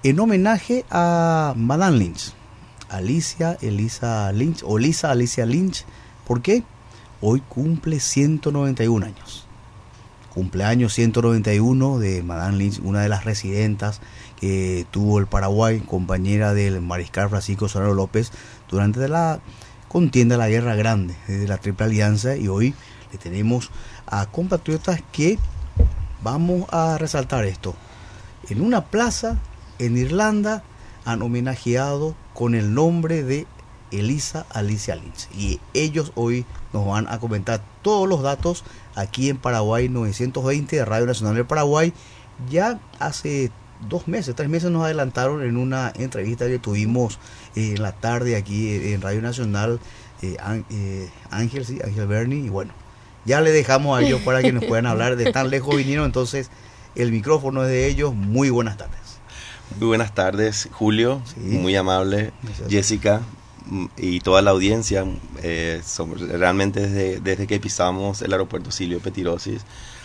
en homenaje a Madame Lynch, Alicia Elisa Lynch, o Lisa Alicia Lynch. ¿Por qué? Hoy cumple 191 años. Cumpleaños 191 de Madame Lynch, una de las residentas que tuvo el Paraguay, compañera del mariscal Francisco Solano López durante la contienda de la Guerra Grande, de la Triple Alianza. Y hoy le tenemos a compatriotas que vamos a resaltar esto. En una plaza en Irlanda han homenajeado con el nombre de Elisa Alicia Lynch, y ellos hoy nos van a comentar todos los datos aquí en Paraguay 920 de Radio Nacional del Paraguay. Ya hace 3 meses nos adelantaron en una entrevista que tuvimos en la tarde aquí en Radio Nacional, Ángel Berni, y bueno, ya le dejamos a ellos para que nos puedan hablar. De tan lejos vinieron, entonces el micrófono es de ellos. Muy buenas tardes. Muy buenas tardes, Julio, sí. Muy amable, Jessica y toda la audiencia. Realmente desde que pisamos el aeropuerto Silvio Pettirossi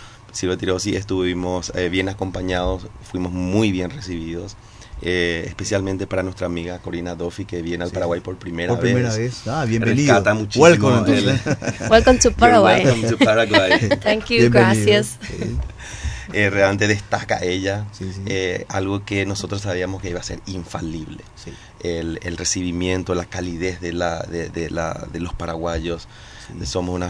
estuvimos bien acompañados, fuimos muy bien recibidos, especialmente para nuestra amiga Corina Duffy, que viene al Paraguay por primera vez. Bienvenido. Rescata muchísimo. Welcome to Paraguay. Welcome to Paraguay. Thank you, gracias. Realmente destaca ella, algo que nosotros sabíamos que iba a ser infalible. Sí. El recibimiento, la calidez de los paraguayos. Sí. Somos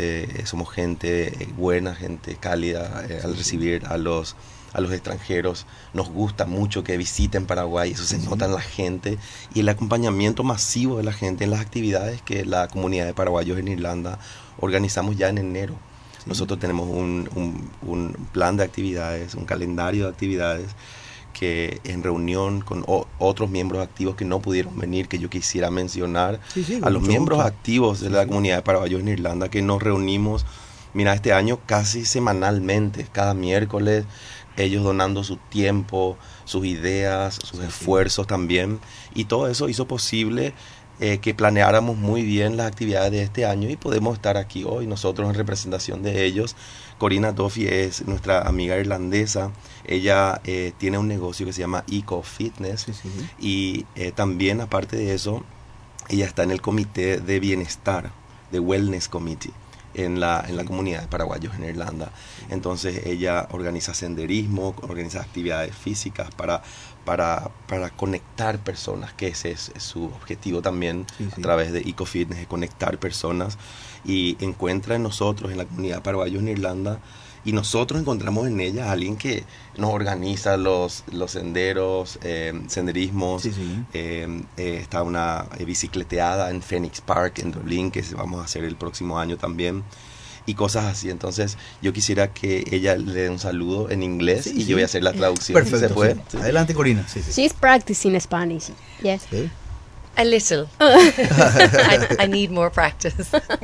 gente buena, gente cálida, al recibir a los extranjeros. Nos gusta mucho que visiten Paraguay, eso se nota en la gente, y el acompañamiento masivo de la gente en las actividades que la comunidad de paraguayos en Irlanda organizamos ya en enero. Sí. Nosotros tenemos un plan de actividades, un calendario de actividades que en reunión con otros miembros activos que no pudieron venir, que yo quisiera mencionar, a los miembros activos de la comunidad de paraguayos en Irlanda, que nos reunimos, mira, este año casi semanalmente, cada miércoles, ellos donando su tiempo, sus ideas, sus esfuerzos también, y todo eso hizo posible que planeáramos muy bien las actividades de este año, y podemos estar aquí hoy nosotros en representación de ellos. Corina Duffy es nuestra amiga irlandesa. Ella tiene un negocio que se llama Eco Fitness, y también, aparte de eso, ella está en el comité de bienestar, de Wellness Committee, en la comunidad de paraguayos en Irlanda. Entonces ella organiza senderismo, organiza actividades físicas para conectar personas, que ese es su objetivo también, a través de Eco Fitness, de conectar personas, y encuentra en nosotros, en la comunidad de paraguayos en Irlanda, y nosotros encontramos en ella a alguien que nos organiza los senderos, senderismos. Está una bicicleteada en Phoenix Park en Dublín, que vamos a hacer el próximo año también, y cosas así. Entonces yo quisiera que ella le dé un saludo en inglés, y yo voy a hacer la traducción. Perfecto. ¿Se puede? Sí. Adelante, Corina. She's practicing Spanish. Yes. Sí. A little. I need more practice.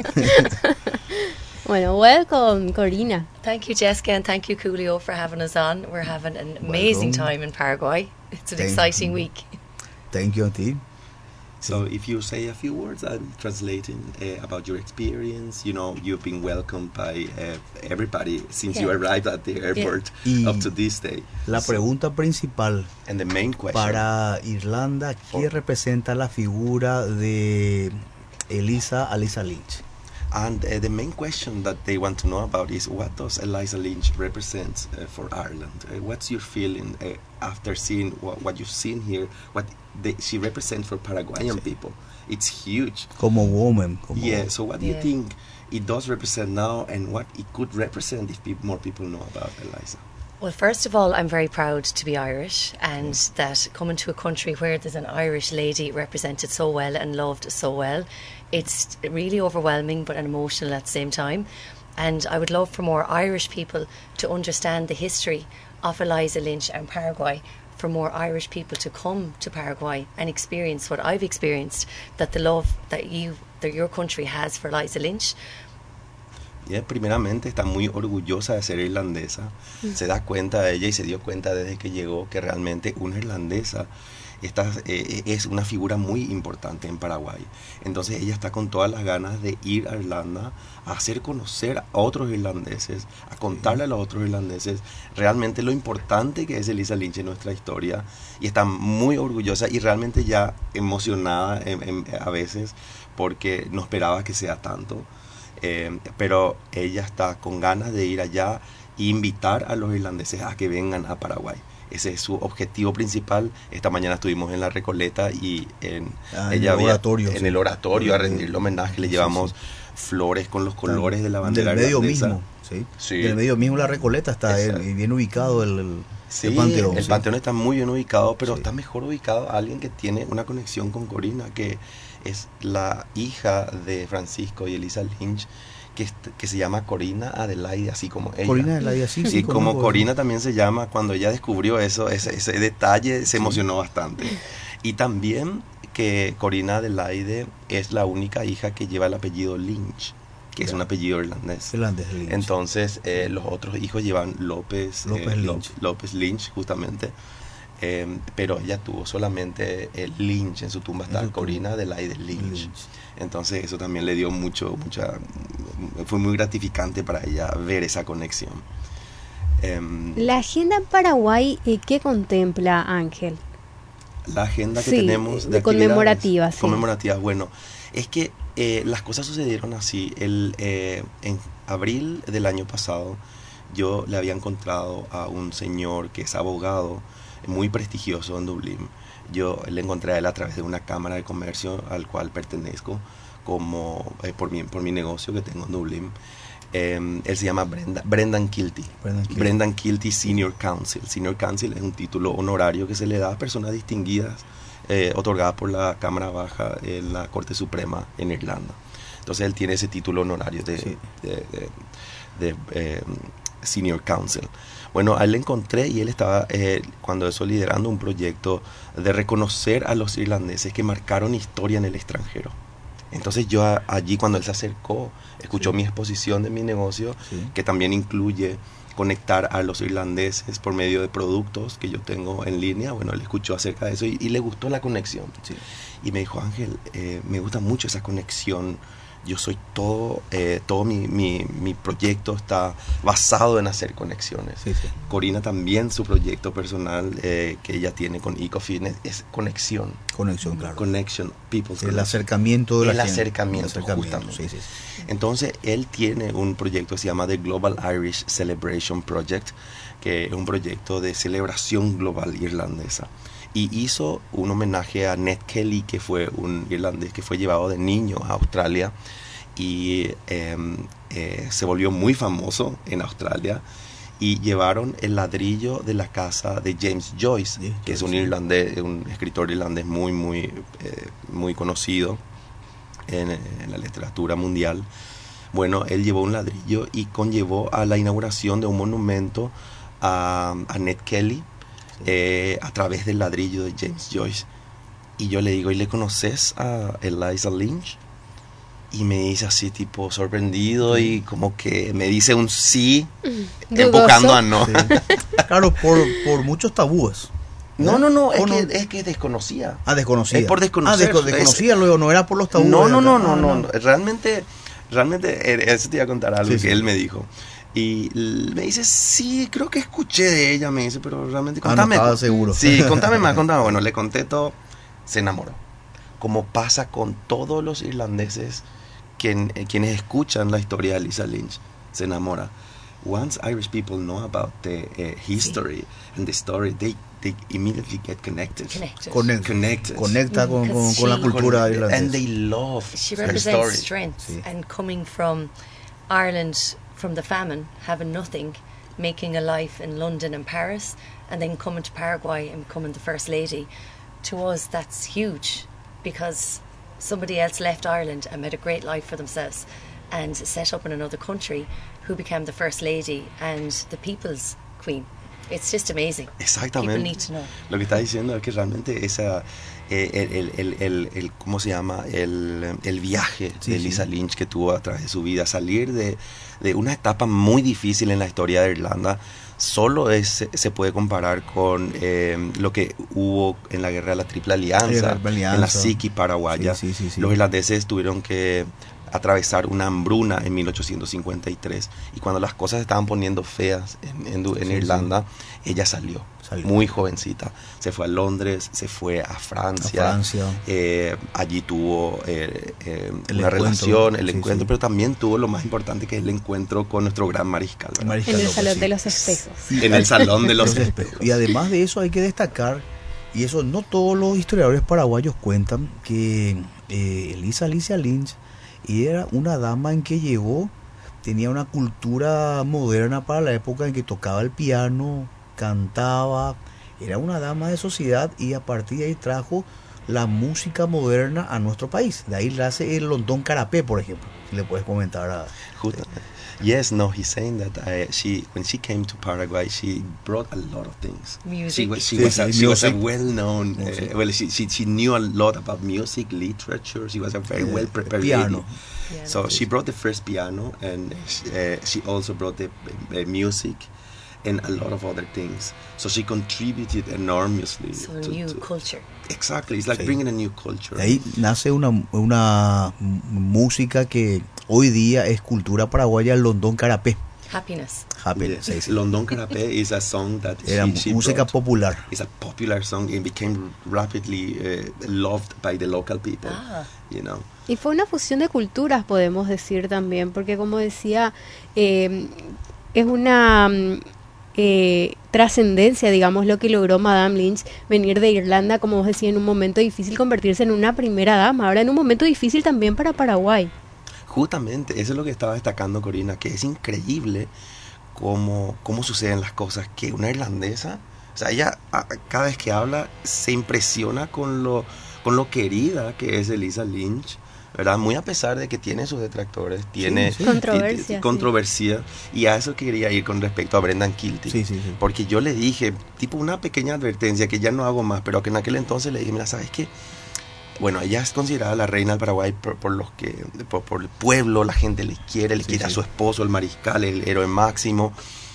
Bueno, welcome, Corina. Thank you, Jessica, and thank you, Julio, for having us on. We're having an amazing time in Paraguay. It's an exciting week. Thank you, Auntie. So if you say a few words, I'm translating about your experience. You know, you've been welcomed by everybody since you arrived at the airport up to this day. La pregunta principal and the main question, para Irlanda, ¿qué representa la figura de Elisa Alicia Lynch? And the main question that they want to know about is, what does Elisa Lynch represent for Ireland? What's your feeling after seeing what you've seen here, what she represents for Paraguayan people? It's huge. Como woman. So what do you think it does represent now, and what it could represent if more people know about Elisa? Well, first of all, I'm very proud to be Irish, and that coming to a country where there's an Irish lady represented so well and loved so well, it's really overwhelming but emotional at the same time. And I would love for more Irish people to understand the history of Eliza Lynch and Paraguay, for more Irish people to come to Paraguay and experience what I've experienced, that the love that your country has for Eliza Lynch. Primeramente está muy orgullosa de ser irlandesa. Se da cuenta de ella, y se dio cuenta desde que llegó, que realmente una irlandesa es una figura muy importante en Paraguay. Entonces ella está con todas las ganas de ir a Irlanda, a hacer conocer a otros irlandeses, a contarle a los otros irlandeses realmente lo importante que es Elisa Lynch en nuestra historia, y está muy orgullosa y realmente ya emocionada a veces porque no esperaba que sea tanto, pero ella está con ganas de ir allá e invitar a los irlandeses a que vengan a Paraguay. Ese es su objetivo principal. Esta mañana estuvimos en la Recoleta y en el oratorio a rendirle homenaje. Le llevamos flores con los colores de la bandera del medio irlandesa. mismo, sí. Del medio mismo la Recoleta está bien ubicado el Panteón. El Panteón está muy bien ubicado, pero está mejor ubicado alguien que tiene una conexión con Corina, que es la hija de Francisco y Elisa Lynch, que se llama Corina Adelaide, así como ella. Corina Adelaide, sí. Y como Corina también se llama, cuando ella descubrió ese detalle, se emocionó bastante. Y también que Corina Adelaide es la única hija que lleva el apellido Lynch, que es un apellido irlandés. Lynch. Entonces, los otros hijos llevan López Lynch, justamente. Pero ella tuvo solamente el Lynch, en su tumba está Corina Adelaide Lynch. Entonces eso también le dio fue muy gratificante para ella ver esa conexión. La agenda en Paraguay, ¿qué contempla, Ángel? La agenda que tenemos de conmemorativas. Conmemorativas, bueno, es que las cosas sucedieron así. En abril del año pasado yo le había encontrado a un señor que es abogado muy prestigioso en Dublín. Yo le encontré a él a través de una cámara de comercio al cual pertenezco por mi negocio que tengo en Dublín. Él se llama Brendan Kilty. Brendan Kilty Senior Counsel. Senior Counsel es un título honorario que se le da a personas distinguidas, otorgada por la Cámara Baja en la Corte Suprema en Irlanda. Entonces él tiene ese título honorario de Senior Counsel. Bueno, a él le encontré y él estaba cuando eso liderando un proyecto de reconocer a los irlandeses que marcaron historia en el extranjero. Entonces yo allí, cuando él se acercó, escuchó mi exposición de mi negocio, que también incluye conectar a los irlandeses por medio de productos que yo tengo en línea. Bueno, él escuchó acerca de eso y le gustó la conexión. Y me dijo: Ángel, me gusta mucho esa conexión. Yo soy todo mi proyecto está basado en hacer conexiones. Corina también, su proyecto personal que ella tiene con EcoFitness es conexión. Conexión, claro. Connection, people's el acercamiento de la gente. Acercamiento, justamente. Entonces, él tiene un proyecto que se llama The Global Irish Celebration Project, que es un proyecto de celebración global irlandesa. Y hizo un homenaje a Ned Kelly, que fue un irlandés que fue llevado de niño a Australia y se volvió muy famoso en Australia, y llevaron el ladrillo de la casa de James Joyce, que es un irlandés, un escritor irlandés muy conocido en la literatura mundial. Bueno, él llevó un ladrillo y conllevó a la inauguración de un monumento a Ned Kelly, a través del ladrillo de James Joyce. Y yo le digo: ¿y le conoces a Elisa Lynch? Y me dice así, tipo sorprendido, y como que me dice un sí, empujando a no. Claro, por muchos tabúes. No, es que desconocía. Desconocía. Es por desconocer. Desconocía, luego no era por los tabúes. No. Realmente, eso te iba a contar algo que él me dijo. Y me dice: sí, creo que escuché de ella. Me dice: pero realmente contame. No estaba seguro. Sí, contame más. Bueno, le conté todo. Se enamoró. Como pasa con todos los irlandeses quienes escuchan la historia de Elisa Lynch, se enamora. Once Irish people know about the history and the story, they immediately get connected. Conecta con la cultura irlandesa. And they love She her represents story. strength, and coming from Ireland, from the famine, having nothing, making a life in London and Paris, and then coming to Paraguay and becoming the First Lady. To us, that's huge, because somebody else left Ireland and made a great life for themselves and set up in another country, who became the First Lady and the People's Queen. It's just amazing. Exactamente. People need to know. Lo que está diciendo es que realmente esa ¿cómo se llama? El viaje de Elisa Lynch que tuvo a través de su vida, salir de una etapa muy difícil en la historia de Irlanda, solo se puede comparar con lo que hubo en la guerra de la Triple Alianza, en la psiquis paraguaya. Sí. Los irlandeses tuvieron que atravesar una hambruna en 1853, y cuando las cosas estaban poniendo feas en Irlanda, ella salió muy jovencita, se fue a Londres, se fue a Francia. Allí tuvo una relación, el encuentro, pero también tuvo lo más importante, que es el encuentro con nuestro gran mariscal, en el Salón de los Espejos. En el Salón de los Espejos. Y además de eso hay que destacar, y eso no todos los historiadores paraguayos cuentan, que Elisa Alicia Lynch era una dama en que llegó, tenía una cultura moderna para la época, en que tocaba el piano, cantaba, era una dama de sociedad, y a partir de ahí trajo la música moderna a nuestro país. De ahí nace el London Carapé, por ejemplo. Si le puedes comentar a... Yes, no, he's saying that when she came to Paraguay, she brought a lot of things. Music. She was a well-known, she knew a lot about music, literature. She was a very well-prepared piano. lady. So she brought the first piano, and she also brought the music and a lot of other things. So she contributed enormously. So a new culture. Exactly, it's like bringing a new culture. De ahí nace una música que hoy día es cultura paraguaya, el London Carapé. Happiness. Yes. London Carapé is a song that she música brought. popular. It's a popular song. It became rapidly loved by the local people. You know. Y fue una fusión de culturas, podemos decir también, porque como decía, es una trascendencia, digamos, lo que logró Madame Lynch, venir de Irlanda, como vos decías, en un momento difícil, convertirse en una primera dama, ahora en un momento difícil también para Paraguay. Justamente, eso es lo que estaba destacando Corina, que es increíble cómo suceden las cosas, que una irlandesa, o sea, ella cada vez que habla se impresiona con lo querida que es Elisa Lynch, ¿verdad? Muy a pesar de que tiene sus detractores, tiene controversia, y a eso quería ir con respecto a Brendan Kilty, porque yo le dije, tipo una pequeña advertencia que ya no hago más, pero que en aquel entonces le dije, mira, ¿sabes qué? Bueno, ella es considerada la reina del Paraguay por el pueblo, la gente le quiere a su esposo, el mariscal, el héroe máximo.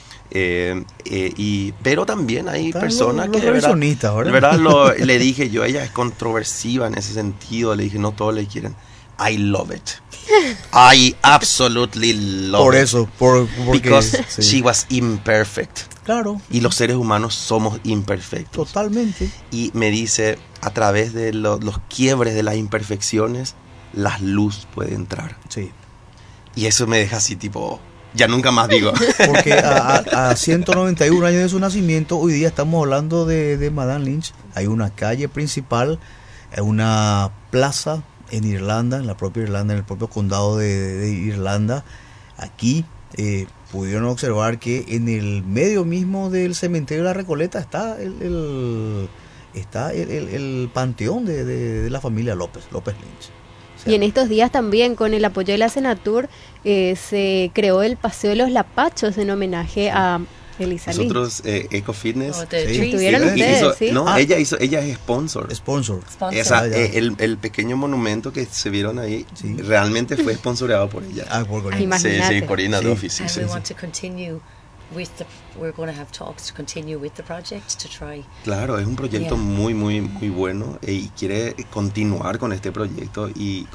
Pero también hay personas que ¿verdad? Le dije yo, ella es controversiva en ese sentido, le dije, no todos le quieren. I love it. I absolutely love por it. Eso, porque because she was imperfect. Claro. Y los seres humanos somos imperfectos. Totalmente. Y me dice, a través de los quiebres de las imperfecciones, la luz puede entrar. Sí. Y eso me deja así tipo, ya nunca más digo. Porque a 191 años de su nacimiento, hoy día estamos hablando de Madame Lynch. Hay una calle principal, una plaza en Irlanda, en la propia Irlanda, en el propio condado de Irlanda. Aquí pudieron observar que en el medio mismo del cementerio de la Recoleta está el panteón de la familia López Lynch. O sea, y en estos días también, con el apoyo de la Senatur, se creó el Paseo de los Lapachos en homenaje a Elisa Lynch. Nosotros, Ecofitness, estuvieron ustedes, ¿sí? No, ella es sponsor. Esa, el pequeño monumento que se vieron ahí realmente fue sponsoreado por ella. Por Corina. Sí, Corina Duffy. And we want to continue we're going to have talks to continue with the project to try. Claro, es un proyecto muy bueno, y quiere continuar con este proyecto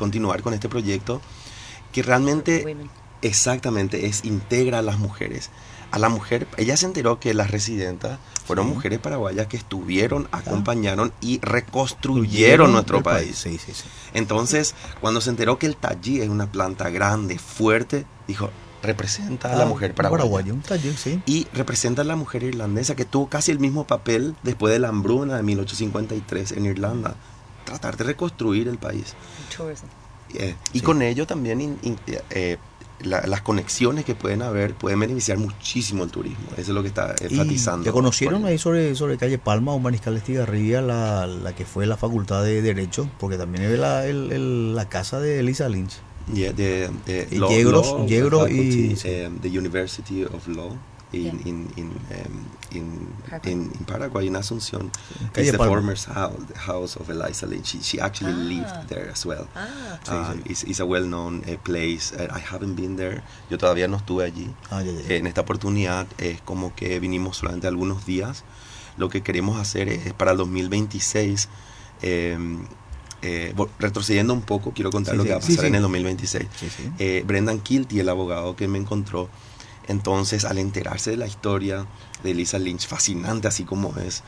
que realmente exactamente integra a las mujeres. A la mujer, ella se enteró que las residentas fueron mujeres paraguayas que estuvieron, acompañaron y reconstruyeron nuestro país. Entonces, cuando se enteró que el tallí es una planta grande, fuerte, dijo, representa a la mujer paraguaya. Un tallí, y representa a la mujer irlandesa, que tuvo casi el mismo papel después de la hambruna de 1853 en Irlanda, tratar de reconstruir el país. Y con ello también las conexiones que pueden beneficiar muchísimo el turismo. Eso es lo que está enfatizando. ¿Te conocieron ahí sobre calle Palma o Mariscal Estigarribia la que fue la facultad de Derecho? Porque también es la casa de Elisa Lynch. The Yegros y the University of Law. in Paraguay, in Asunción. Calle It's the Palma. former house of Eliza Lynch. She actually lived there as well. It's a well-known place. I haven't been there. Yo todavía no estuve allí. En esta oportunidad es como que vinimos solamente algunos días. Lo que queremos hacer es para el 2026, retrocediendo un poco, quiero contar lo que va a pasar en el 2026. Brendan Kilty, el abogado que me encontró, entonces al enterarse de la historia de Eliza Lynch, fascinante así como es,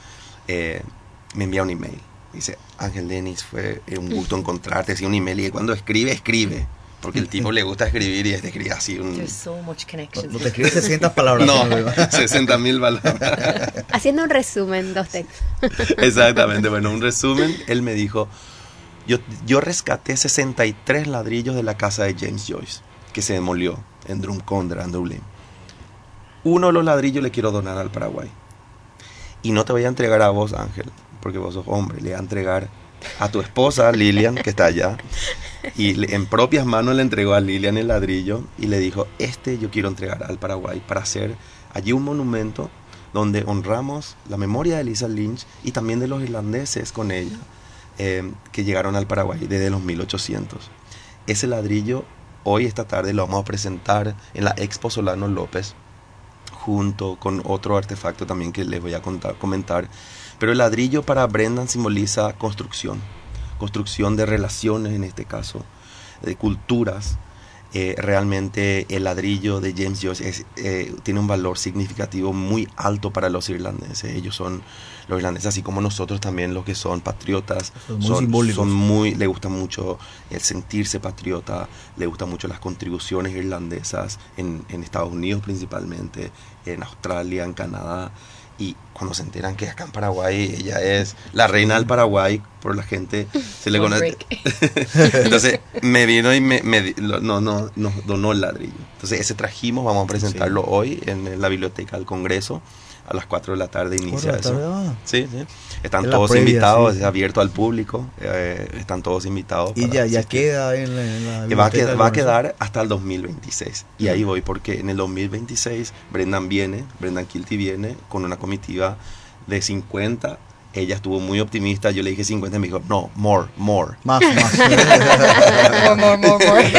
me envía un email. Dice: Ángel Dennis, fue un gusto encontrarte. Así un email, y cuando escribe. Porque el tipo le gusta escribir y escribe así un... There's so much connections. No te escribes 600 palabras. No, 60.000 palabras. Haciendo un resumen, 2 textos. Exactamente, bueno, un resumen. Él me dijo: yo rescaté 63 ladrillos de la casa de James Joyce, que se demolió en Drumcondra, en Dublín. Uno de los ladrillos le quiero donar al Paraguay. Y no te voy a entregar a vos, Ángel, porque vos sos hombre. Le voy a entregar a tu esposa, Lilian, que está allá. Y en propias manos le entregó a Lilian el ladrillo y le dijo: yo quiero entregar al Paraguay para hacer allí un monumento donde honramos la memoria de Eliza Lynch y también de los irlandeses con ella, que llegaron al Paraguay desde los 1800. Ese ladrillo hoy, esta tarde, lo vamos a presentar en la Expo Solano López, junto con otro artefacto también que les voy a comentar. Pero el ladrillo para Brendan simboliza construcción de relaciones, en este caso, de culturas. Realmente el ladrillo de James Joyce tiene un valor significativo muy alto para los irlandeses. Ellos son, los irlandeses, así como nosotros también, los que son patriotas, le gusta mucho el sentirse patriota, le gustan mucho las contribuciones irlandesas en Estados Unidos principalmente, en Australia, en Canadá. Y cuando se enteran que acá en Paraguay ella es la reina del Paraguay, por la gente se le conoce. Entonces me vino y nos donó el ladrillo. Entonces ese trajimos, vamos a presentarlo hoy en la Biblioteca del Congreso. A las 4 de la tarde inicia eso. Sí. Están todos invitados, es abierto al público. Están todos invitados. Y ya queda en la biblioteca. Va a quedar hasta el 2026. Y ahí voy, porque en el 2026 Brendan Kilty viene con una comitiva de 50. Ella estuvo muy optimista. Yo le dije 50 y me dijo: no, more. Más. more.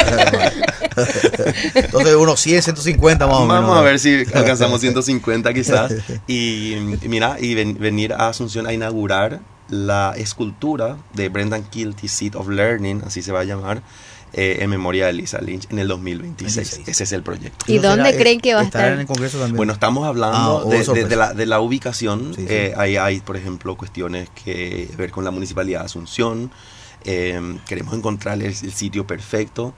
Entonces unos 100, 150 más o menos. Vamos a ver si alcanzamos 150 quizás. Y venir a Asunción a inaugurar la escultura de Brendan Kilty, Seat of Learning, así se va a llamar, en memoria de Eliza Lynch en el 2026. Ese es el proyecto. ¿Y dónde creen que va a estar? En el Congreso también. Bueno, estamos hablando de la ubicación. Ahí hay, por ejemplo, cuestiones que ver con la Municipalidad de Asunción. Queremos encontrar el sitio perfecto.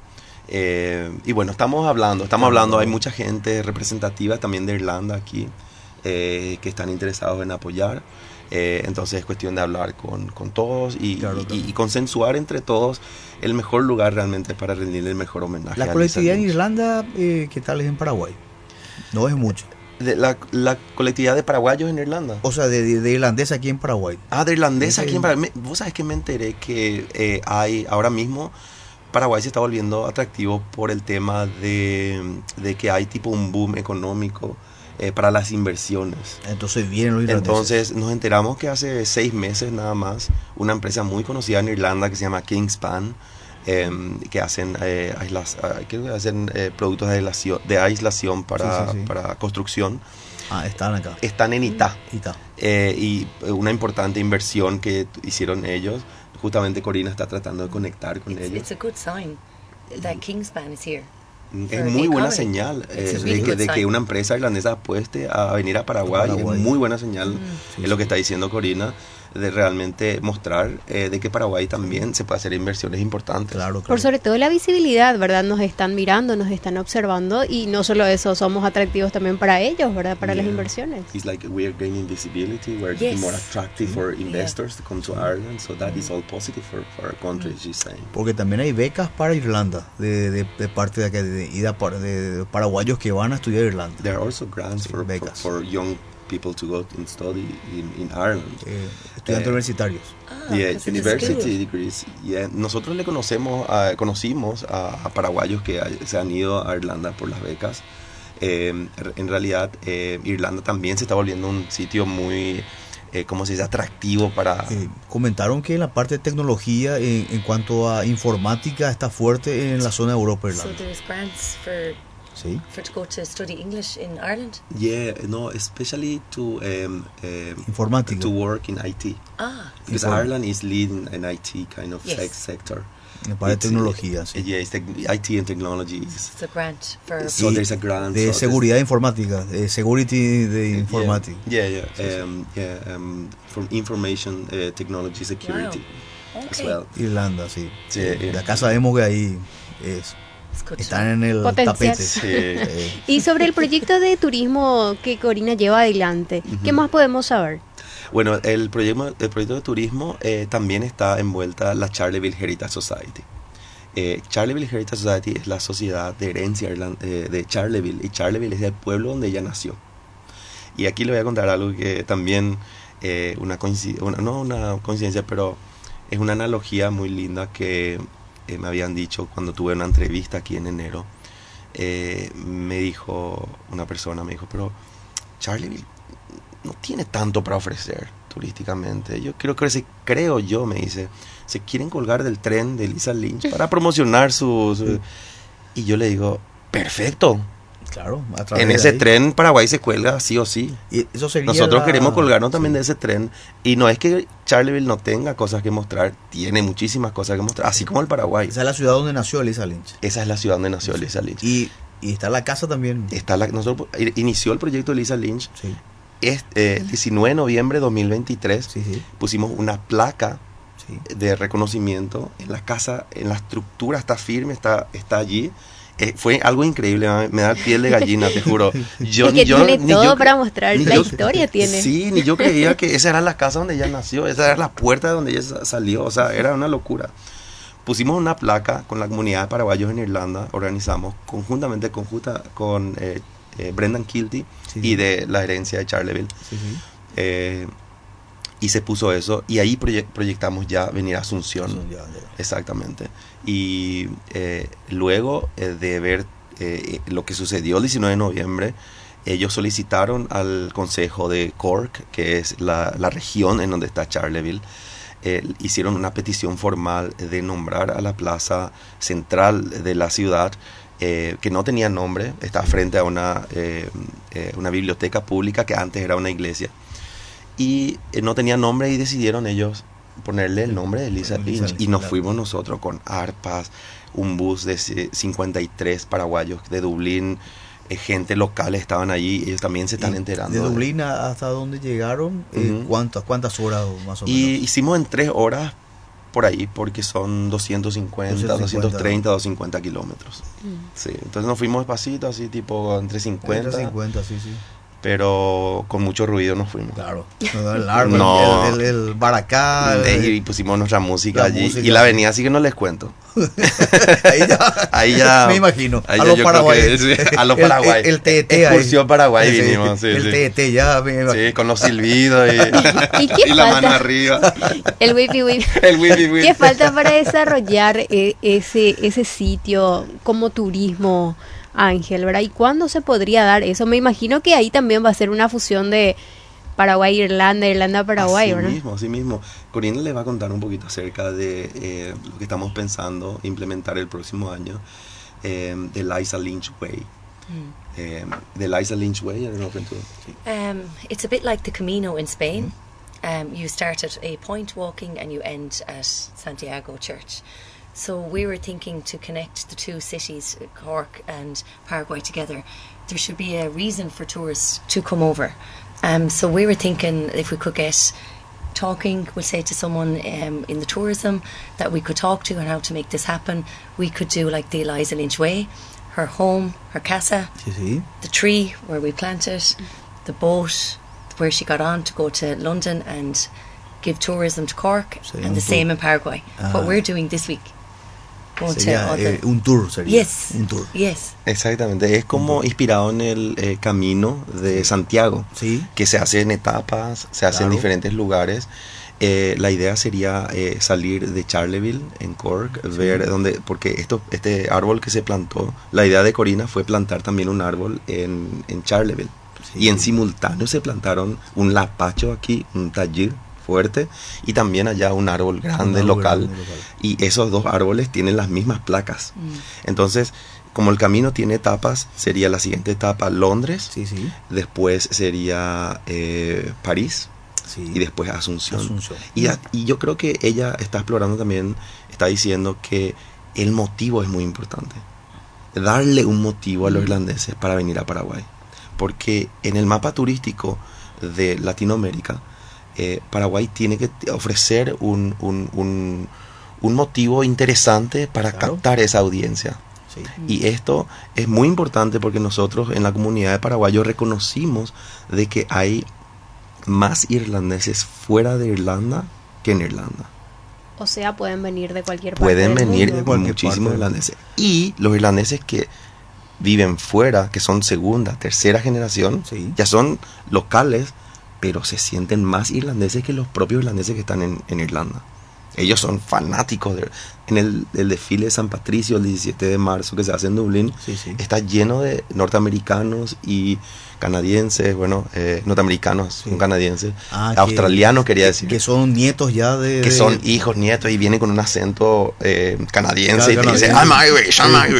Y bueno, estamos hablando, hay mucha gente representativa también de Irlanda aquí, que están interesados en apoyar. Entonces es cuestión de hablar con todos y consensuar entre todos el mejor lugar realmente para rendirle el mejor homenaje. La colectividad en Irlanda, ¿qué tal es en Paraguay? No es mucho. La colectividad de paraguayos en Irlanda. O sea, de irlandesa aquí en Paraguay. De irlandesa aquí en Paraguay. Vos sabés que me enteré que hay ahora mismo... Paraguay se está volviendo atractivo por el tema de que hay tipo un boom económico para las inversiones. Entonces vienen los irlandeses. Entonces nos enteramos que hace 6 meses nada más una empresa muy conocida en Irlanda que se llama Kingspan, que hacen productos de aislación para construcción. Están acá. Están en Itá. Y una importante inversión que hicieron ellos. Justamente Corina está tratando de conectar con ellos. It's a good sign that Kingspan is here. Es muy buena señal de que una empresa irlandesa apueste a venir a Paraguay. Es muy buena señal, es lo que está diciendo Corina, de realmente mostrar de que Paraguay también se puede hacer inversiones importantes. Claro. Por sobre todo la visibilidad, ¿verdad? Nos están mirando, nos están observando, y no solo eso, somos atractivos también para ellos, ¿verdad? Para las inversiones. It's like we are gaining visibility, we're getting more attractive for investors to come to Ireland, so that is all positive for our country, she's saying. Porque también hay becas para Irlanda, de parte de acá, de paraguayos que van a estudiar Irlanda. There are also grants for young people to go and study in Ireland. Estudiantes universitarios. University degrees. Nosotros conocimos a paraguayos que se han ido a Irlanda por las becas. En realidad, Irlanda también se está volviendo un sitio muy, ¿cómo se dice?, atractivo para... comentaron que la parte de tecnología en cuanto a informática está fuerte en la zona de Europa, Irlanda. So there's grants for to go to study English in Ireland? Yeah, no, especially to informática. To work in IT. Because Ireland is leading an IT kind of sector. Para tecnología, sí. Yeah, it's IT and technology. It's a grant for... So there's a grant. De seguridad informática, security de informática. From information technology security as well. Irlanda, sí. De acá sabemos que ahí están en el potencial. Tapete. Y sobre el proyecto de turismo que Corina lleva adelante, ¿qué más podemos saber? Bueno, el proyecto de turismo también está envuelta la Charleville Heritage Society. Charleville Heritage Society es la sociedad de herencia de Charleville, y Charleville es el pueblo donde ella nació. Y aquí le voy a contar algo que también, no una coincidencia, pero es una analogía muy linda que me habían dicho cuando tuve una entrevista aquí en enero. Me dijo una persona, pero Charleville no tiene tanto para ofrecer turísticamente. Yo creo yo, me dice, se quieren colgar del tren de Lisa Lynch para promocionar su... Y yo le digo, perfecto. Claro, en ese tren Paraguay se cuelga sí o sí. Y eso sería nosotros queremos colgarnos también de ese tren. Y no es que Charleville no tenga cosas que mostrar, tiene muchísimas cosas que mostrar, así como el Paraguay. Esa es la ciudad donde nació Lisa Lynch. Esa es la ciudad donde nació Lisa Lynch. Y está la casa también. Nosotros inició el proyecto de Lisa Lynch. Sí. El 19 de noviembre de 2023 pusimos una placa de reconocimiento en la casa, en la estructura, está firme, está allí. Fue algo increíble, me da piel de gallina, te juro. Tiene todo para mostrar, la historia tiene. Sí, ni yo creía que esa era la casa donde ella nació, esa era la puerta de donde ella salió, o sea, era una locura. Pusimos una placa con la comunidad de paraguayos en Irlanda, organizamos conjuntamente con Brendan Kilty y de la herencia de Charleville. Y se puso eso, y ahí proyectamos ya venir a Asunción. Exactamente. Y luego de ver lo que sucedió el 19 de noviembre, ellos solicitaron al Consejo de Cork, que es la región en donde está Charleville, hicieron una petición formal de nombrar a la plaza central de la ciudad, que no tenía nombre, está frente a una biblioteca pública que antes era una iglesia, y no tenía nombre, y decidieron ellos ponerle el nombre de Lisa Lynch, y nos fuimos nosotros con arpas, un bus de 53 paraguayos de Dublín, gente local estaban allí, ellos también se están enterando. ¿De Dublín hasta dónde llegaron? ¿Cuántas horas más o menos? Y hicimos en 3 horas por ahí, porque son 230, 250 kilómetros. Sí, entonces nos fuimos despacito, así tipo entre 50. Entre 50, sí. Pero con mucho ruido nos fuimos. Claro. El árbol, el baracá. Y pusimos nuestra música allí. Y la avenida, así que no les cuento. ahí ya me imagino. A los Paraguay. A los Paraguay. El TET. Excursión Paraguay vinimos. El TET ya. Sí, con los silbidos y la mano arriba. El wipi. ¿Qué falta para desarrollar ese sitio como turismo, Ángel, verdad? ¿Y cuándo se podría dar eso? Me imagino que ahí también va a ser una fusión de Paraguay-Irlanda, Irlanda-Paraguay, ¿verdad? Así mismo. Corina le va a contar un poquito acerca de lo que estamos pensando implementar el próximo año, the Lisa Lynch Way. The Lisa Lynch Way, I don't know if it's... It's a bit like the Camino in Spain. You start at a point walking and you end at Santiago Church. So we were thinking to connect the two cities, Cork and Paraguay, together. There should be a reason for tourists to come over. So we were thinking if we could get talking, we'll say to someone in the tourism that we could talk to and how to make this happen. We could do like the Eliza Lynch Way, her home, her casa, the tree where we planted, the boat where she got on to go to London and give tourism to Cork, and the same in Paraguay. What we're doing this week. Un tour sería. Yes. Un tour. Yes. Exactamente. Es como inspirado en el camino de Santiago, que se hace en etapas, se hace en diferentes lugares. La idea sería salir de Charleville, en Cork, ver dónde, porque este árbol que se plantó, la idea de Corina fue plantar también un árbol en Charleville. Y en simultáneo se plantaron un lapacho aquí, un tajir fuerte, y también allá un árbol grande local. Y esos dos árboles tienen las mismas placas. Entonces, como el camino tiene etapas, sería la siguiente etapa Londres, después sería París, y después Asunción. Y yo creo que ella está explorando también, está diciendo que el motivo es muy importante. Darle un motivo a los irlandeses para venir a Paraguay. Porque en el mapa turístico de Latinoamérica, Paraguay tiene que ofrecer un motivo interesante para captar esa audiencia. Y esto es muy importante porque nosotros en la comunidad de paraguayos reconocimos de que hay más irlandeses fuera de Irlanda que en Irlanda. O sea, pueden venir de cualquier parte Pueden del venir mundo. muchísimos irlandeses. Y los irlandeses que viven fuera, que son segunda, tercera generación, ya son locales, pero se sienten más irlandeses que los propios irlandeses que están en Irlanda. Ellos son fanáticos. En el desfile de San Patricio, el 17 de marzo, que se hace en Dublín, está lleno de norteamericanos y canadienses, norteamericanos, un canadiense, australiano quería decir. Que son nietos ya que son hijos, nietos, y vienen con un acento canadiense y te dicen, I'm Irish.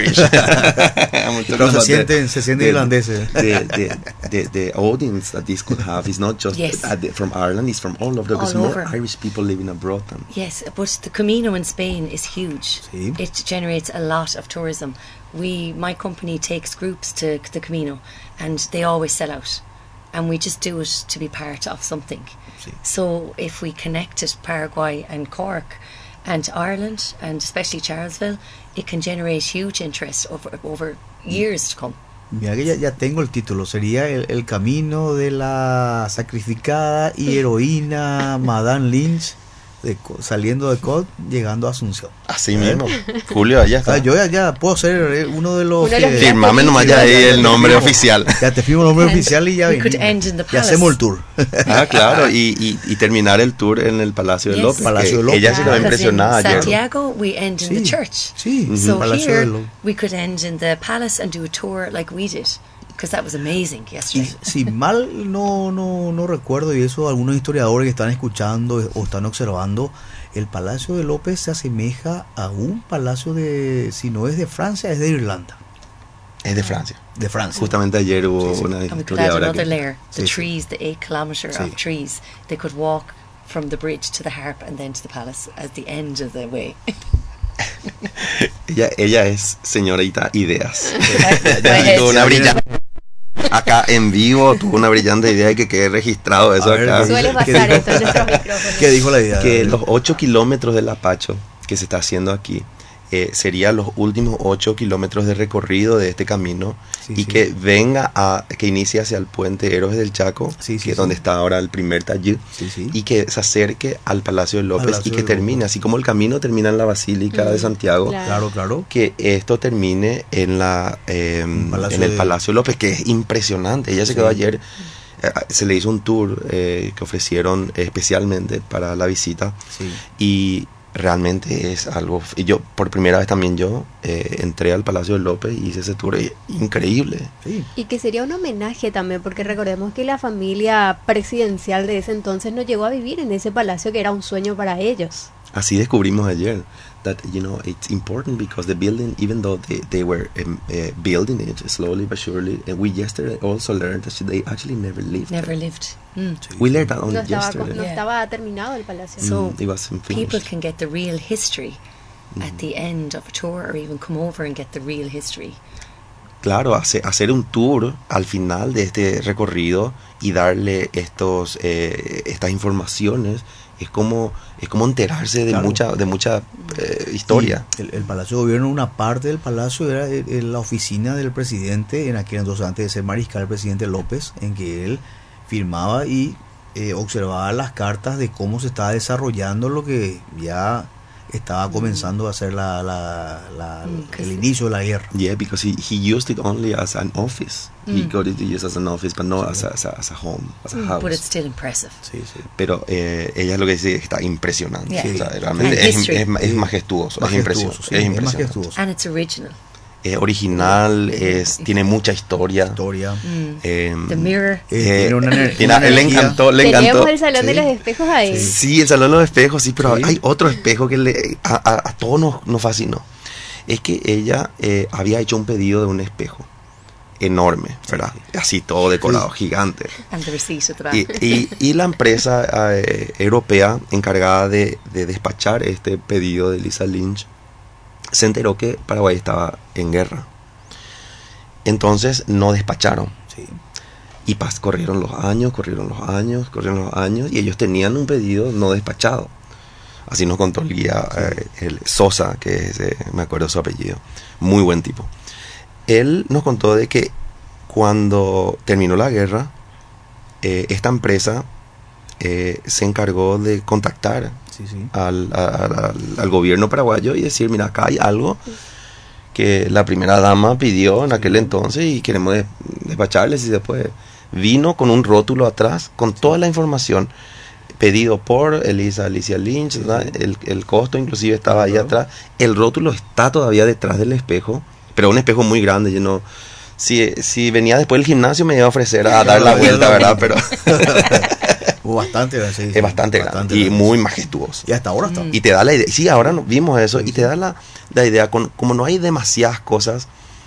Pero se sienten irlandeses. The audience that this could have is not just from Ireland, it's from all over, because more Irish people living abroad than. Yes, but the Camino in Spain is huge. It generates a lot of tourism. My company takes groups to the Camino, and they always sell out, and we just do it to be part of something. So if we connected Paraguay and Cork and Ireland, and especially Charlesville, it can generate huge interest over years to come. Mira que ya tengo el título, sería el camino de la sacrificada y heroína Madame Lynch, saliendo de Cod, llegando a Asunción. Así mismo. Julio, allá está. Yo ya puedo ser uno de los que... Firmame nomás ya ahí el nombre oficial. Ya te firmo el nombre oficial y ya hacemos el tour. Claro, y terminar el tour en el Palacio de López. Ella se quedó impresionada ayer. Santiago, we end in the church. So here, we could end in the palace and do a tour like we did. Because that was amazing yesterday. Si mal no recuerdo, y eso algunos historiadores que están escuchando o están observando, el Palacio de López se asemeja a un palacio si no es de Francia, es de Irlanda. Es de Francia. De Francia. Justamente ayer hubo una historiadora. Another layer. The trees, the 8 kilometers of trees. They could walk from the bridge to the harp and then to the palace at the end of the way. ella es señorita ideas. Tuvo una brillante, acá en vivo, tuvo una brillante idea de que quede registrado eso acá. Suele pasar esto en nuestros micrófonos. ¿Qué dijo la idea? Que los 8 kilómetros del Lapacho que se está haciendo aquí serían los últimos 8 kilómetros de recorrido de este camino, que venga que inicie hacia el puente Héroes del Chaco, que es donde está ahora el primer taller, y que se acerque al Palacio de López y que termine, así como el camino termina en la Basílica de Santiago, claro, que esto termine en el Palacio de López, que es impresionante. Ella se quedó ayer, se le hizo un tour que ofrecieron especialmente para la visita, y realmente es algo. Y yo por primera vez también entré al Palacio de López y hice ese tour increíble. Y que sería un homenaje también, porque recordemos que la familia presidencial de ese entonces no llegó a vivir en ese palacio, que era un sueño para ellos. Así descubrimos ayer that it's important because the building, even though they were building it slowly but surely, and we yesterday also learned that they actually never lived. We learned that only yesterday. No estaba terminado el palacio. So it wasn't finished. People can get the real history at the end of a tour, or even come over and get the real history. Claro, hacer un tour al final de este recorrido y darle estas informaciones es como enterarse de mucha historia. El Palacio de Gobierno, una parte del palacio era la oficina del presidente en aquel entonces, antes de ser mariscal, el presidente López, en que él firmaba y observaba las cartas de cómo se estaba desarrollando lo que ya estaba comenzando a hacer el inicio de la guerra. Yeah, because he used it only as an office. He got it to use as an office, but not as a home, as a house. But it's still impressive. Sí, sí. Pero ella es lo que dice que está impresionante. Yeah. O sea, realmente es majestuoso, es impresionante. Sí, Es es impresionante. majestuoso. And it's original. Es original, tiene mucha historia. The Mirror. Tiene una le energía. encantó. Teníamos el Salón de Sí. los Espejos ahí. Sí, el Salón de los Espejos, sí, pero Sí. hay otro espejo que a todos nos fascinó. Es que ella había hecho un pedido de un espejo enorme, ¿verdad? Así todo decorado, gigante. And the receipt atrás. Y la empresa europea encargada de despachar este pedido de Lisa Lynch se enteró que Paraguay estaba en guerra. Entonces no despacharon. Sí. Y corrieron los años, y ellos tenían un pedido no despachado. Así nos contó el guía el Sosa, que es, me acuerdo su apellido, muy buen tipo. Él nos contó de que cuando terminó la guerra, esta empresa se encargó de contactar al gobierno paraguayo y decir, mira, acá hay algo que la primera dama pidió en aquel entonces y queremos despacharles, y después vino con un rótulo atrás con toda la información pedido por Alicia Lynch, el costo inclusive estaba ahí atrás, el rótulo está todavía detrás del espejo, pero un espejo muy grande. Yo no, si venía después del gimnasio me iba a ofrecer a dar la vuelta, ¿verdad? Pero bastante, sí, es bastante grande y muy majestuoso. Y hasta ahora está. Y te da la idea, sí, ahora vimos eso, y te da la idea, como no hay demasiadas cosas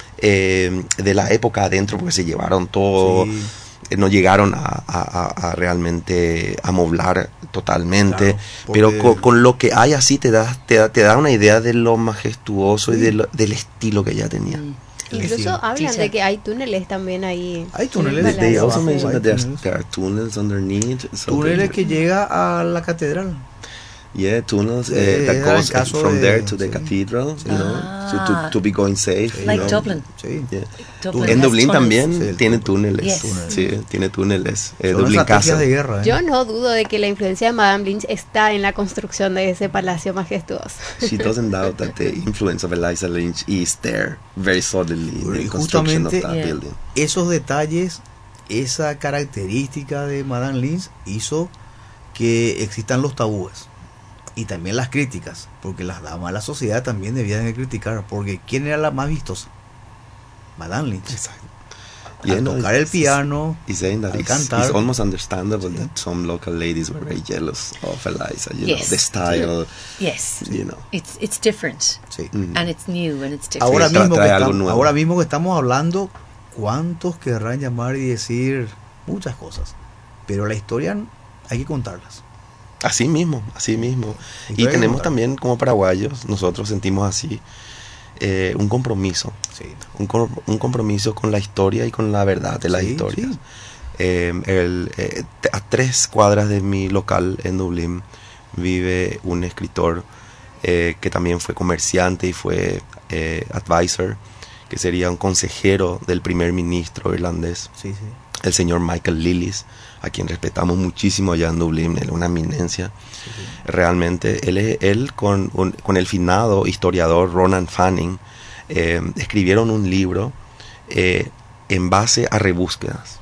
de la época adentro, porque se llevaron todo, no llegaron a realmente amoblar totalmente, claro, pero con lo que hay así te da una idea de lo majestuoso y del estilo que ella tenía. Incluso hablan de que hay túneles también ahí. Hay túneles. They also abajo, mentioned that túneles. there are tunnels underneath. Túneles que llega a la catedral. Yeah, tunnels that goes from there to the cathedral, you know, to be going safe. Like you know. Dublin. Sí. Yeah. Dublin En has Dublín tunnels. también tiene túneles. Yes. Sí, tiene túneles. Son Dublín estrategias Castle. de guerra. Yo no dudo de que la influencia de Madame Lynch está en la construcción de ese palacio majestuoso. She doesn't doubt that the influence of Eliza Lynch is there very solidly in the Y construction of justamente that building. esos detalles, esa característica de Madame Lynch hizo que existan los tabúes y también las críticas, porque las damas de la sociedad también debían de criticar, porque ¿quién era la más vistosa? Madame Lynch. Exacto. Al tocar el piano, he's saying that al it's cantar. almost understandable that some local ladies were very jealous of Eliza, you know, Yes. the style, Yes. you know. It's different. Sí. And it's new and it's different. Ahora, Sí, mismo trae que algo estamos, nuevo. ahora mismo que estamos hablando, ¿cuántos querrán llamar y decir muchas cosas? Pero la historia hay que contarlas. Así mismo, así mismo. Y Y hay que tenemos contar. también como paraguayos, nosotros sentimos así, un compromiso. Sí. Un compromiso con la historia y con la verdad de las Sí, historias. sí. A 3 cuadras de mi local en Dublín vive un escritor que también fue comerciante y fue advisor, que sería un consejero del primer ministro irlandés, Sí, sí. el señor Michael Lillis, a quien respetamos muchísimo allá en Dublín. Él es una eminencia. Realmente, él con el finado historiador Ronan Fanning escribieron un libro en base a rebúsquedas.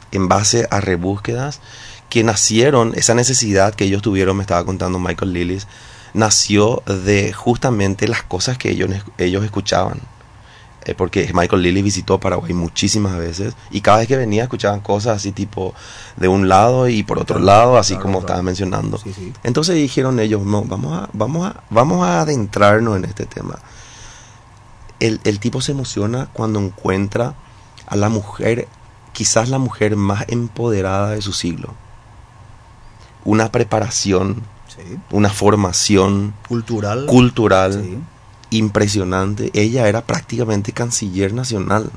Que nacieron, esa necesidad que ellos tuvieron, me estaba contando Michael Lillis, nació de justamente las cosas que ellos escuchaban. Porque Michael Lillis visitó Paraguay muchísimas veces y cada vez que venía escuchaban cosas así tipo de un lado y por otro lado, así como estaba mencionando. Sí, sí. Entonces dijeron ellos, no, vamos a adentrarnos en este tema. El tipo se emociona cuando encuentra a la mujer, quizás la mujer más empoderada de su siglo. Una preparación, Sí. una formación Cultural. cultural Sí. impresionante. Ella era prácticamente canciller nacional.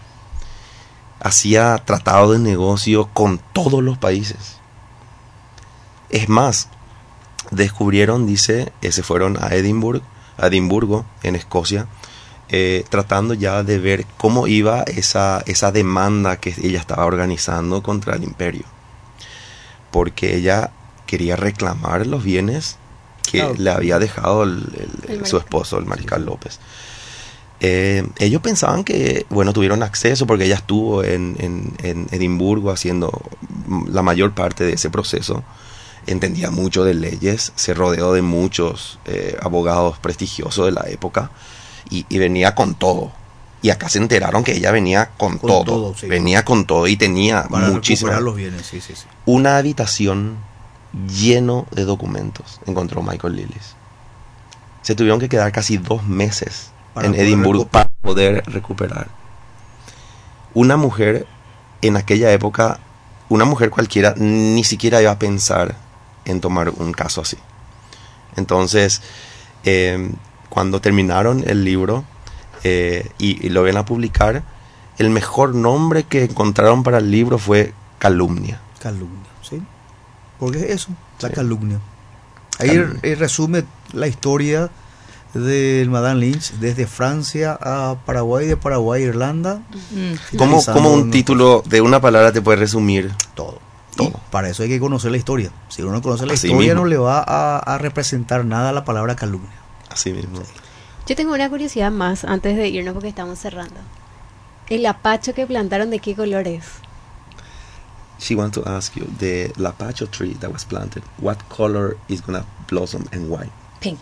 Hacía tratado de negocio con todos los países. Es más, descubrieron, dice, se fueron a Edimburgo, en Escocia, tratando ya de ver cómo iba esa demanda que ella estaba organizando contra el imperio. Porque ella quería reclamar los bienes que le había dejado su esposo, el mariscal López. Ellos pensaban que, bueno, tuvieron acceso porque ella estuvo en Edimburgo haciendo la mayor parte de ese proceso. Entendía mucho de leyes, se rodeó de muchos abogados prestigiosos de la época y venía con todo. Y acá se enteraron que ella venía con todo sí. Venía con todo y tenía muchísimas los bienes, sí. Una habitación lleno de documentos encontró Michael Lillis. Se tuvieron que quedar casi 2 meses en Edimburgo para poder recuperar. Una mujer en aquella época, una mujer cualquiera ni siquiera iba a pensar en tomar un caso así. Entonces, cuando terminaron el libro y lo ven a publicar, el mejor nombre que encontraron para el libro fue Calumnia. Calumnia, sí. Porque es eso, la calumnia. Ahí resume la historia del Madame Lynch desde Francia a Paraguay, de Paraguay a Irlanda. ¿Cómo un título de una palabra te puede resumir todo? Y para eso hay que conocer la historia. Si uno no conoce la historia, no le va a representar nada la palabra calumnia. Así mismo. Sí. Yo tengo una curiosidad más antes de irnos porque estamos cerrando. ¿El apacho que plantaron de qué color es? She wants to ask you, the lapacho tree that was planted, what color is going to blossom and why? Pink.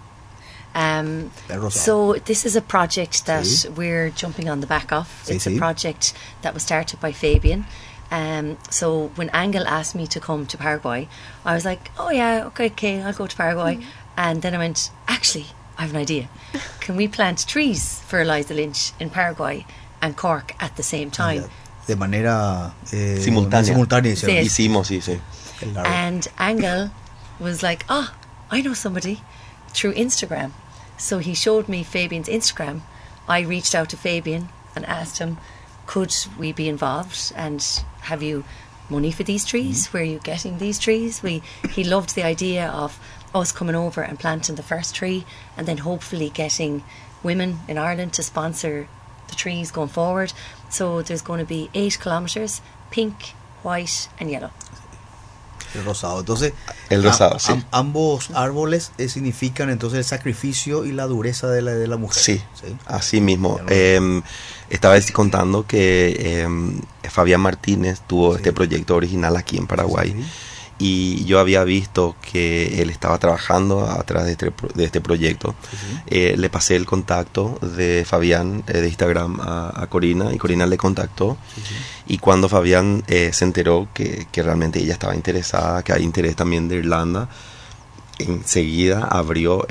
So this is a project that we're jumping on the back of. It's a project that was started by Fabian. So when Angel asked me to come to Paraguay, I was like, oh yeah, okay, I'll go to Paraguay. And then I went, actually, I have an idea. Can we plant trees for Eliza Lynch in Paraguay and Cork at the same time? De manera simultánea. Hicimos, sí. And Angel was like, I know somebody through Instagram. So he showed me Fabian's Instagram. I reached out to Fabian and asked him, could we be involved and have you money for these trees? Where are you getting these trees? He loved the idea of us coming over and planting the first tree and then hopefully getting women in Ireland to sponsor the trees going forward. So there's going to be 8 kilometers, pink, white and yellow. El rosado. Entonces, sí. Ambos árboles significan entonces el sacrificio y la dureza de la mujer. Sí, así mismo. Estaba contando que Fabián Martínez tuvo este proyecto original aquí en Paraguay. Y yo había visto que él estaba trabajando atrás de este proyecto. Le pasé el contacto de Fabián de Instagram a Corina y Corina le contactó. Y cuando Fabián se enteró que realmente ella estaba interesada, que hay interés también de Irlanda, enseguida abrió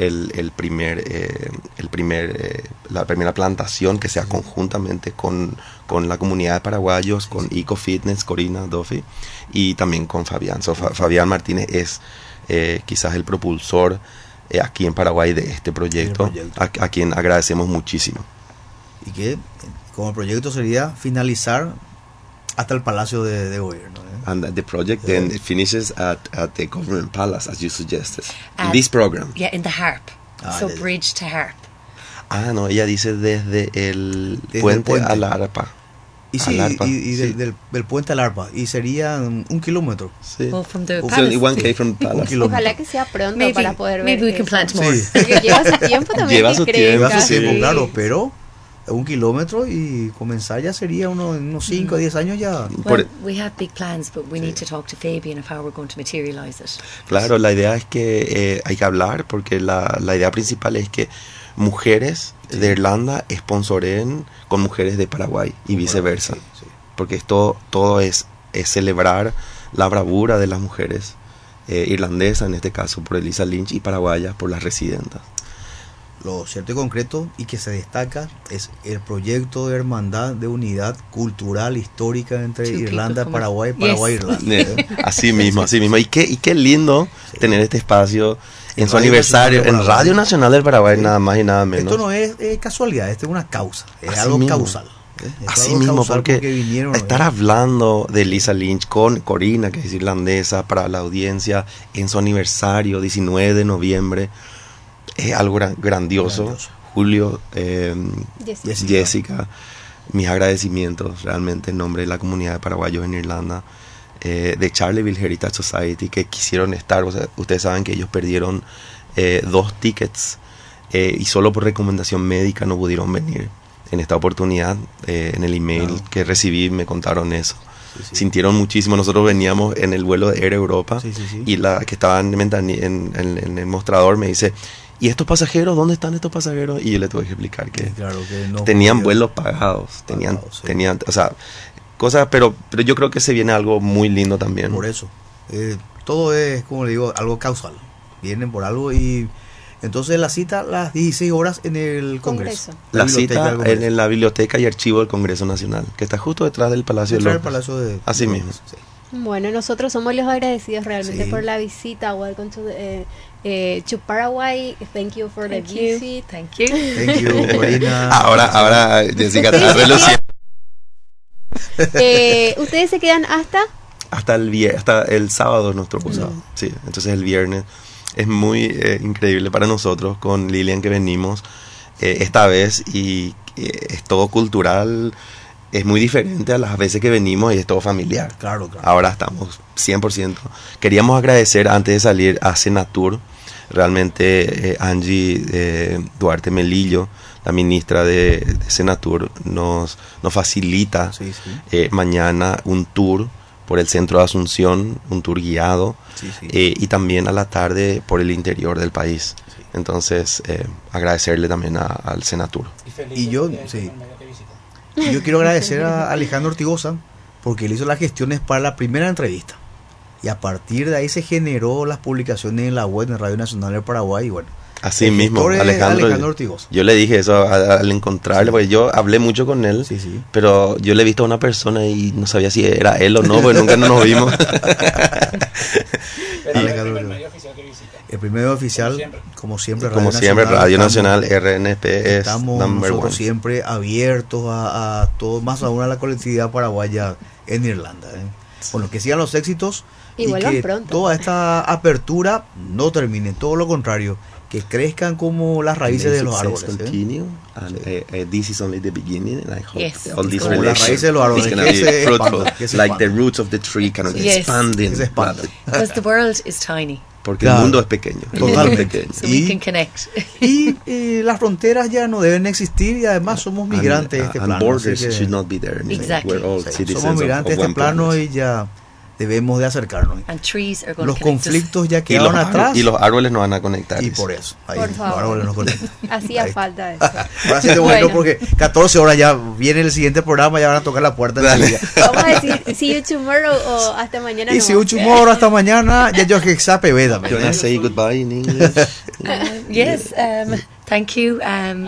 la primera plantación que sea conjuntamente con la comunidad de paraguayos, con Eco Fitness, Corina, Dofi y también con Fabián. Fabián Martínez es quizás el propulsor aquí en Paraguay de este proyecto. A quien agradecemos muchísimo. Y que como proyecto sería finalizar hasta el Palacio de Gobierno. And the project then it finishes at the Government Palace, as you suggested. In this program. Yeah, in the Harp. Bridge to Harp. No, ella dice desde el puente a la Arpa. Y sí, del puente al Arpa. Y serían 1 kilómetro. Sí. Well, from the palace. 1K from the palace. Ojalá que sea pronto para poder ver. Maybe we can plant more. Sí. Porque lleva su tiempo también. Lleva su tiempo, claro, pero 1 kilómetro y comenzar ya sería unos 5 o 10 años ya. Well, we have big plans, but we need to talk to Fabian of how we're going to materialize it. Claro, la idea es que hay que hablar porque la idea principal es que mujeres de Irlanda sponsoren con mujeres de Paraguay y viceversa. Porque esto todo es celebrar la bravura de las mujeres irlandesas, en este caso por Eliza Lynch, y paraguayas por las residentas. Lo cierto y concreto y que se destaca es el proyecto de hermandad de unidad cultural histórica entre Irlanda, Paraguay, Irlanda. Así mismo. Y qué lindo tener este espacio en su aniversario en Radio Nacional del Paraguay, nada más y nada menos. Esto no es casualidad, esto es una causa, es algo causal. Así mismo, porque estar hablando de Eliza Lynch con Corina, que es irlandesa, para la audiencia en su aniversario, 19 de noviembre, es algo grandioso. Julio, Jessica, mis agradecimientos realmente en nombre de la comunidad de paraguayos en Irlanda, de Charleville Heritage Society, que quisieron estar. O sea, ustedes saben que ellos perdieron 2 tickets y solo por recomendación médica no pudieron venir. En esta oportunidad, en el email que recibí me contaron eso. Sintieron muchísimo. Nosotros veníamos en el vuelo de Air Europa y la que estaba en el mostrador me dice, ¿y estos pasajeros? ¿Dónde están estos pasajeros? Y yo le tuve que explicar que, que no tenían vuelos pagados, tenían, o sea, cosas, pero yo creo que se viene algo muy lindo también. Por eso, todo es, como le digo, algo causal. Vienen por algo y entonces la cita a las 16 horas en el Congreso. La cita en la Biblioteca y Archivo del Congreso Nacional, que está justo detrás del Palacio de Londres. Así mismo. Sí. Bueno, nosotros somos los agradecidos realmente por la visita. Welcome to Paraguay. Thank you for the visit. Thank you. Thank you, Marina. Ahora Jessica está reluciendo. ¿Ustedes se quedan hasta el sábado nuestro posado? Sí, entonces el viernes. Es muy increíble para nosotros con Lilian que venimos esta vez y es todo cultural, es muy diferente a las veces que venimos y es todo familiar. Claro. Ahora estamos 100%. Queríamos agradecer antes de salir a Senatur, realmente Angie Duarte Melillo, la ministra de Senatur, nos facilita mañana un tour por el centro de Asunción, un tour guiado, y también a la tarde por el interior del país. Entonces, agradecerle también al Senatur. Y yo quiero agradecer a Alejandro Ortigosa, porque él hizo las gestiones para la primera entrevista. Y a partir de ahí se generó las publicaciones en la web de Radio Nacional del Paraguay, y bueno. Así mismo, Alejandro Ortigosa. Yo le dije eso al encontrarle, porque yo hablé mucho con él, pero yo le he visto a una persona y no sabía si era él o no, porque nunca nos vimos. El primer medio oficial, como siempre, Radio Nacional, RNP es number one. Siempre abiertos a todo, más aún a la colectividad paraguaya en Irlanda. Bueno, que sigan los éxitos y que toda esta apertura no termine, todo lo contrario, que crezcan como las raíces de los árboles. This is only the beginning, and I hope all these relations las raíces de los árboles is going to be fruitful, like the roots of the tree kind of expanding. Because the world is tiny. Porque el mundo es pequeño. Totalmente. So we can connect. Y las fronteras ya no deben existir y además somos migrantes de este plano. Borders should not be there. Exactly. We're all citizens somos migrantes de este plano y ya debemos de acercarnos. Los conflictos ya quedaron atrás. Y los árboles nos van a conectar. Y por eso. Ahí, por favor. Los árboles nos conectan. Hacía falta eso. Ahora sí te bueno, porque 14 horas ya viene el siguiente programa, ya van a tocar la puerta. Vamos a decir, see you tomorrow o hasta mañana. Y see you tomorrow, hasta mañana. Ya yo que sabe beda. You wanna say goodbye in English? Yes, thank you.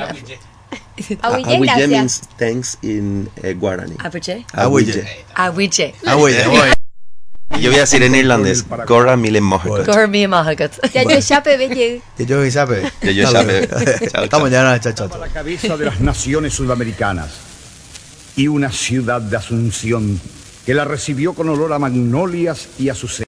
Awije means thanks in Guarani. Awije. Yo voy a decir en irlandés, Gorra Mile Mohagat. Gorra Mile Mohagat. Ya yo sabe, belle. Ya yo sabe. Hasta mañana, chao. A la cabeza de las naciones sudamericanas y una ciudad de Asunción que la recibió con olor a magnolias y a sus